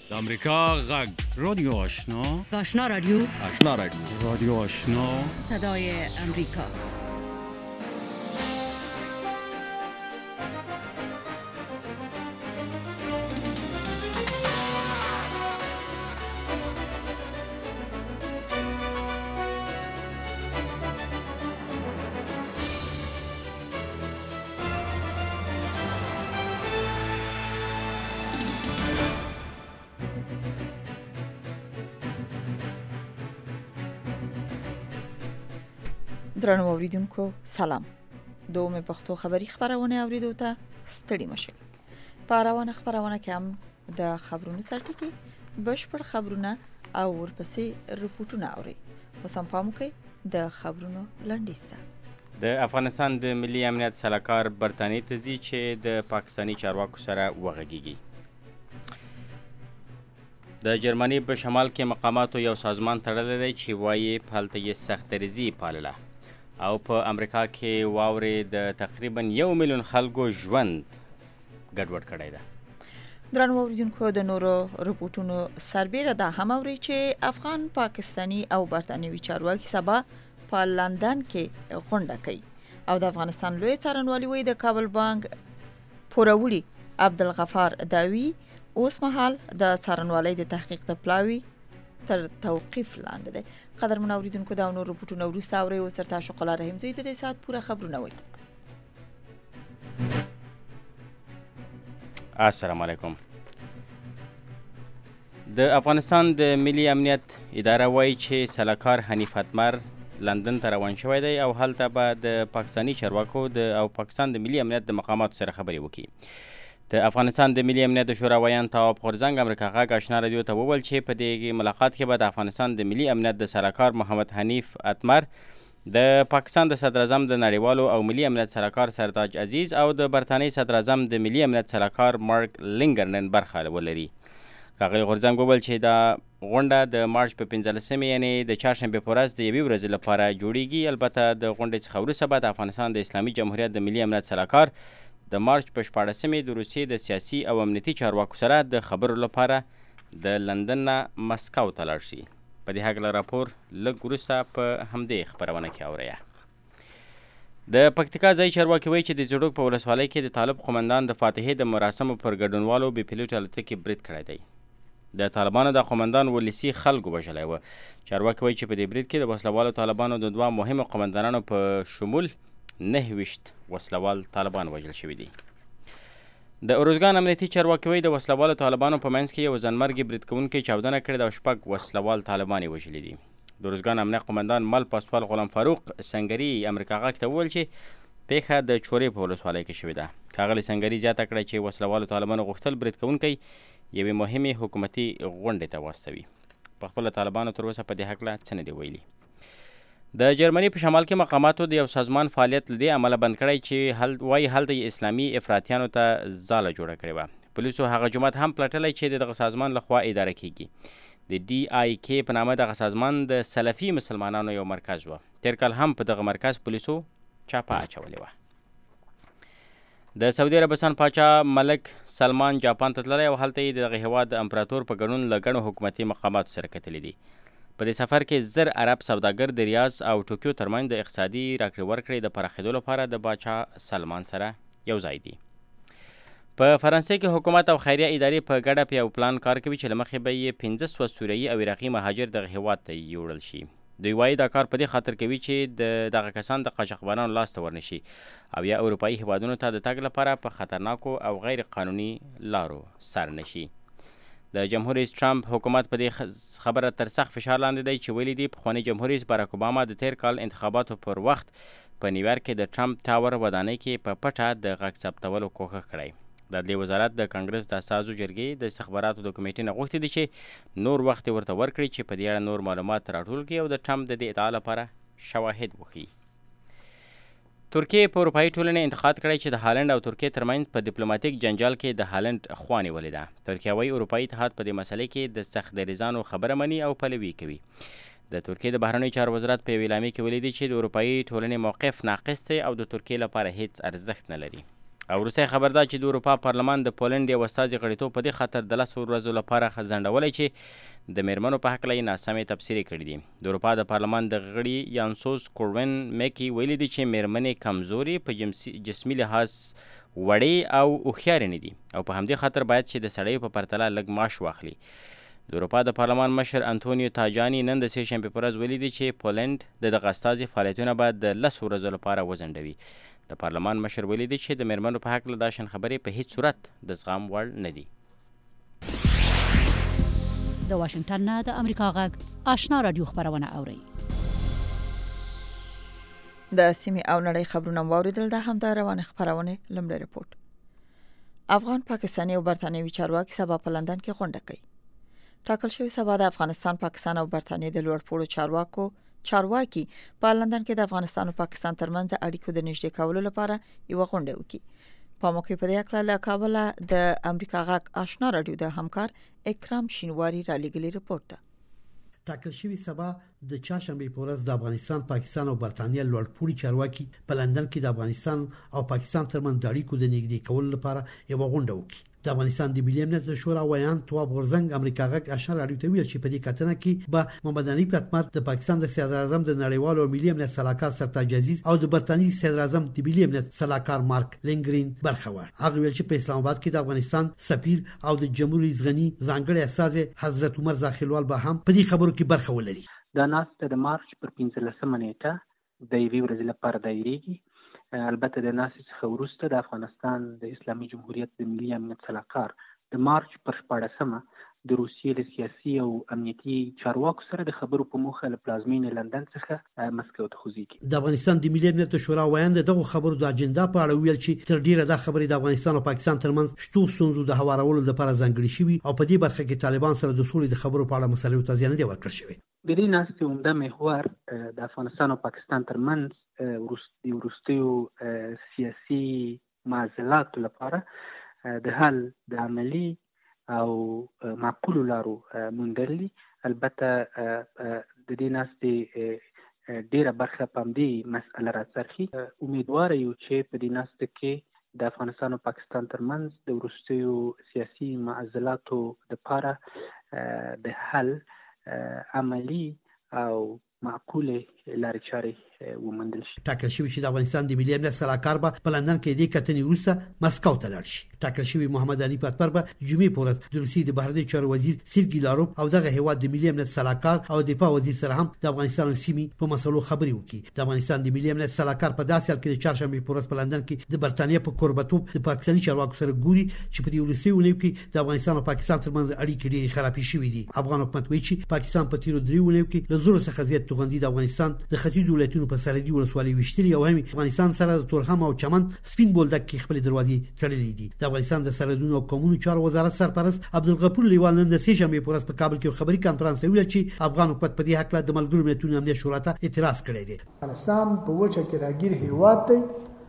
د امریکا غږ رادیو آشنا آشنا رادیو رادیو آشنا صدای امریکا. درنو اوریدونکو سلام. دومه پښتو خبری خبرونه اوریدو ته ستړي مشه. په روانه خبرونه کې هم د خبرونو سرټکی بشپړ خبرونه او ورپسې رپورټونه اوري. وسم پام کوئ د خبرونو لنډیسته. د افغانستان د ملي امنیت سلاکار برتانی ته ځي چې د پاکستانی چارواکو سره وغږیږي. د جرمني په شمال کې مقاماتو یو سازمان تړلی دی چې وایي هلته یې سختدریزي پالله او په امریکا کې واورې د تقریبا 1 میلیون خلکو ژوند ګډوډ کړی ده. درنو اوریدونکو د نورو رپورټونو سربیره دا هم اوري چې افغان پاکستانی او برتانوي چارواکي سبا په لندن کې غونډه کوي او د افغانستان لوی څارنوالي وایي د کابل بانک پوروړي عبدالغفار داوی اوس مهال د څارنوالۍ د تحقیق د پلاوي تر توقیف لاندې ده. قدرمن اوریدونکو دا نور رپورټونه وروسته اوري. اوس تر تاسو شقلا رحیم زوی د دې ساعت پوره خبرونه وایي. السلام علیکم. د افغانستان د ملي امنیت اداره وایي چې سلاکار حنیف اتمر لندن ته روان شوی دی او هلته به د پاکستانی چارواکو او پاکستان د ملي امنیت د مقاماتو سره خبرې وکړي. د افغانستان د ملي امنیت د شورا ویان تواب غورځنګ امریکا غږ آشنا رادیو ته وویل چې په دې ملاقات کې به د افغانستان د ملي امنیت د سلاکار محمد حنیف اتمر د پاکستان د صدر اعظم د نړیوالو او ملي امنیت سلاکار سرداج عزیز او د برتانیې صدر اعظم د ملي امنیت سلاکار مارک لینګرنن برخه ولري. ښاغلي غورځنګ وویل چې دا غونډه د مارچ په 15 یعنې د چهارشنبې په ورځ د یوې ورځې لپاره جوړیږي. البته د غونډې څخه وروسته به د افغانستان د اسلامي جمهوریت د ملي امنیت سلاکار د مارچ په 14 د روسیې د سیاسي او امنیتي چارواکو سره د خبرو لپاره د لندن نه مسکو ته لاړ شي. په دې هکله راپور لږ وروسته په همدې خپرونه کې اورئ. د پکتیکا ځایي چارواکي وایي چې د زیړوک په ولسوالۍ کې د طالب قومندان د فاتحې د مراسمو پر ګډونوالو بې پیلوټ الوتکې برید کړی دی. د طالبانو د قومندان ولسي خلکو وژلی و. چارواکي وایي چې په دې برید کې د وسلوالو طالبانو د 2 مهمو قومندانانو په شمول 29 وسلوال طالبان وژل شوي دي. د اروزګان امنیتي چارواکي وایي د وسلوالو طالبانو په منځ کې یو ځانمرګي برید کوونکی چاودنه کړې ده او 6 وسلوال طالبان یې وژلي دي. د اروزګان امنیه قومندان مل پاسوال غلام فاروق سنگري امریکا غږ ته وویل چې پیښه د چورې په ولسوالۍ کې شوې ده. ښاغلي سنگري زیاته کړه چې وسلوالو طالبانو غوښتل برید کوونکی یوې مهمې حکومتي غونډې ته واستوي. په خپله طالبانو تر اوسه په دې هکله څه نه دي ویلي. د جرمني په شمال کې مقاماتو د یو سازمان فعالیت له دې امله بند کړی چې وایي هلته یې اسلامي افراطیانو ته ځاله جوړه کړې وه. پولیسو هغه جومات هم پلټلی چې د دغه سازمان لخوا اداره کیږي. د DIK په نامه دغه سازمان د سلفي مسلمانانو یو مرکز و. تیر کال هم په دغه مرکز پولیسو چاپه اچولې وه. د سعودي عربستان پاچا ملک سلمان جاپان ته تللی او هلته یې دغه هېواد د امپراتور په ګډون له ګڼو حکومتي مقاماتو سره کتلي دي. په دې سفر کې 1000 عرب سوداګر د ریاض او ټوکیو ترمنځ د اقتصادي راکړې ورکړې د پراخېدو لپاره د باچا سلمان سره یو ځای دي. په فرانسې کې حکومت او خیریه ادارې په ګډه په یو پلان کار کوي چې له مخې به یې 1500 سوریایي او عراقي مهاجر دغه هېواد ته یوړل شي. دوی وایي دا کار په دې خاطر کوي چې دغه کسان د قاچاقبرانو لاس ته ورنشي او یا اروپایي هېوادونو ته د تګ لپاره په خطرناکو او غیر قانوني لارو سر نشي. د جمهور رئیس ټرمپ حکومت په دې خبره تر سخت فشار لاندې دی چې ویلي دي پخوانی جمهور رئیس باراک اوباما د تیر کال انتخاباتو پر وخت په نیویارک کې د ټرمپ ټاور ودانۍ کې په پټه د غږ ثبتولو کوښښ کړی. د عدلیې وزارت د کانګرس د اساسو جرګې د استخباراتو د کمیټې نه غوښتي دي چې نور وخت یې ورته ورکړي چې په دې اړه نور معلومات راټول کړي او د ټرمپ د دې ادعا لپاره شواهد وښيي. ترکیې په اروپایي ټولنې انتقاد کړی چې د هالند او ترکیې ترمنځ په ډیپلوماتیک جنجال کې د هالند خوا نیولې ده. ترکیه وایي اروپایي اتحاد په دې مسلې کې د سخت دریځانو خبره مني او پلوي کوي. د ترکیې د بهرنیو چارو وزارت په یوې اعلامیې کې ویلي دي چې د اروپایي ټولنې موقف ناقص دی او د ترکیې لپاره هیڅ ارزښت نه لري. او وروستی خبر دا چې د اروپا پارلمان د پولنډ یو استازي غړیتوب په دې خاطر د 10 ورځو لپاره ځنډولی چې د میرمنو په هکله یې ناسمې تبصرې کړي دي. د اروپا د پارلمان د غړي یانسوس کورون میکي ویلي دي چې میرمنې کمزوري په جسمي لحاظ وړې او هوښیارې نه دي او په همدې خاطر باید چې د سړیو په پرتله لږ معاش واخلي. د اروپا د پارلمان مشر انتونیو تاجاني نن د سې شنبې په ورځ ویلي دي چې پولنډ د دغه استازي فعالیتونه باید د 10 ورځو لپاره وځنډوي. د پارلمان مشر ویلي دی چې د میرمنو په هکله دا شان خبرې په هیڅ صورت د زغم وړ نه دي. د واشنگټن نه د امریکا غږ آشنا رادیو خبرونه اوري. د سیمې او نړۍ خبرونه واوریدل. د همدا روانه خبرونه لمړی رپورټ. افغان پاکستاني او برتانوي چارواکي سبا په لندن کې غونډه کوي. ټاکل شوی سبا د افغانستان، پاکستان او برتانیې د لوړپوړو چارواکي په لندن کې د افغانستان او پاکستان ترمنځ د اړیکو د نږدې کولو لپاره یو غونډه وکړي. په موقع په دې اړه له کابل د امریکا غږ آشنا رادیو د همکار اکرام شینواری را لګلي رپورټ ده. ټاکل شوی سبا د چهارشنبې په ورځ د افغانستان، پاکستان او برتانیې لوړپوړي چارواکي په لندن کې د افغانستان او پاکستان ترمنځ د اړیکو د نږدې کولو لپاره یو غونډه وکړي. د افغانستان د ملي امنیت شورا ویان تواب غورزنګ امریکا غږ آشنا رادیو ته ویل چې په دې کتنه کې به محمد علي پتمر د پاکستان د صدر اعظم د نړیوالو ملي امنیت صلاحکار سرتاج عزیز او د برتانیې صدر اعظم د ملي امنیت صلاحکار مارک لینګرین برخه واخلي. هغه ویل چې په اسلام آباد کې د افغانستان سفیر او د جمهور رئیس غنی ځانګړي استازي حضرت عمر زاخیلوال به هم په دې خبرو کې برخه ولري. دا ناسته د مارچ پر 15 نیټه د یوې ورځې لپاره دایریږي. البته د ناسې څخه وروسته د افغانستان د اسلامي جمهوریت د ملي امنیت صلاحکار د مارچ پر 14مه د روسیې له سیاسي او امنیتي چارواکو سره د خبرو په موخه له پلازمینې لندن څخه مسکو ته خوځېږي. د افغانستان د ملي امنیت شورا ویان دغه خبرو د اجنډا په اړه ویل چې تر ډیره د خبرې د افغانستان او پاکستان ترمنځ شتو ستونزو د هوارولو لپاره ځانګړي شوی او په دې برخه کې طالبان سره د سولې د خبرو په اړه مسلې توضیح نه دی ورکړل شوی. د دې ناستې عمده محور د افغانستان او پاکستان ترمنځ وروستیو سیاسي معضلاتو لپاره د حل د عملی او معقولو لارو موندل دي. البته د دې ناستې ډیره برخه په همدې مسأله راڅرخي. امیدواره یو چې په دې ناسته کې د افغانستان او پاکستان ترمنځ د وروستیو سیاسي معضلاتو لپاره د حل عملی او معقوله لارې چارې وموندل شي. ټاکل شوی چې د افغانستان د ملي امنیت صلاحکار به په لندن کې د کتنې وروسته مسکو ته لاړ شي. ټاکل شوی محمد علي پتمر به جمعې په ورځ د روسیې د بهرنی چارو وزیر سرګي لاروف او دغه هیواد د ملي امنیت صلاحکار او دفاع وزیر سره هم د افغانستان او سیمې په مسلو خبرې وکړي. د افغانستان د ملي امنیت صلاحکار په داسې حال کې د چهارشنبې په ورځ په لندن کې د برتانیې په قربتوب د پاکستاني چارواکو سره ګوري چې په دې وروستیو ونیو کې د افغانستان او پاکستان ترمنځ اړیکې ډېرې خرابې شوې دي. افغان حکومت وایي چې پاکستان په تیرو 3 ونیو کې له زور څخه زیات توغندي د افغانستان د ختیځ ولایتونو په سرحدي ولسوالۍ وشتلي او هم افغانستان سره د تورخم او چمن سپین بولدک کې خپل دروازې تړلې دي. د افغانستان د سرحدونو او قومونو چارو وزارت سرپرست عبدالغفور لیوال نن د سې شنبې په ورځ په کابل کې خبري کانفرنس ویل چې افغان حکومت په دې حق له ملګرو ملتونو امنیت شورا ته اعتراض کړی دی. افغانستان په وچه کې راګیر هیواد دی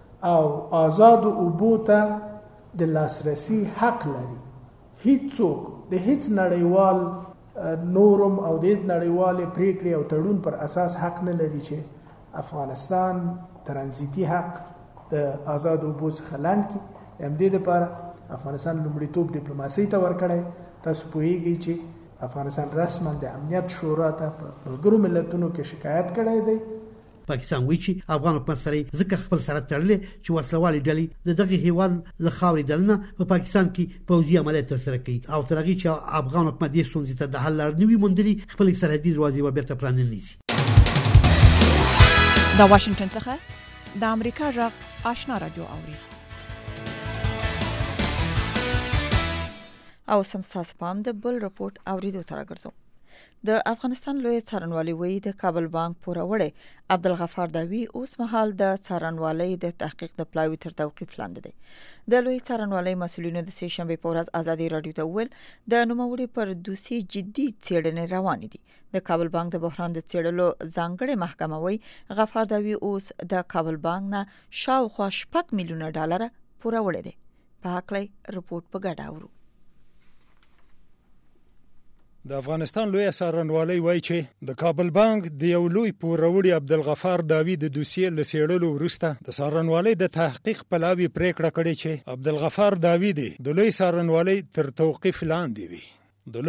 او آزاد او بوته د لاسرسي حق لري. هیڅوک د هیڅ نړیوال نورم او د نړیوال پریکړې او تړون پر اساس حق نه لري چې افغانستان ترانزیتي حق د آزاد او بوز خلان کی امدې لپاره افغانستان لومړیتوب ډیپلوماسي ته ورکړی. تاسو پوهیږئ چې افغانستان رسما د امنیت شورا ته په ملګرو ملتونو کې شکایت کړی دی. پاکستان وایي چې افغان حکومت سره ځکه خپل سره تړلې چې وسلوالې ډلې د دغه هیواد له خاورې دننه په پاکستان کې پوځي عملیات ترسره کوي او تر هغې چې افغان حکومت دې ستونزې ته د حل لار نه وي موندلي خپل سرحدي دروازې به بیرته پرانیزي. د واشنگټن څخه د امریکا غږ آشنا رادیو اوري. او سمستاس پام د بل رپورټ اوریدو تر راګرځو. د افغانستان لوی څارنوالي وی د کابل بانک پوروړی عبدالغفار داوی اوس مهال د څارنوالۍ د تحقیق د پلاوي تر توقيف لاندې دی. د لوی څارنوالۍ مسولینو د سې شنبې په ورځ ازادي رادیو ته ویل د نوموړي پر دوسي جدي څېړنې روانې دي. د کابل بانک د بحران د څېړلو ځانګړې محکمه وی غفار داوی اوس د کابل بانک نه شاوخوا $6 میلیونه پوروړی دی. په هکله رپورټ په ګډه اورو. د افغانستان لوی څارنوالۍ وایي چې د کابل بانک د یو لوی پوروړي عبدالغفار داوی د دوسیې له څېړلو وروسته د څارنوالۍ د تحقیق پلاوي پریکړه کړې چې عبدالغفار داوی د لوی څارنوالۍ تر توقیف لاندې وي.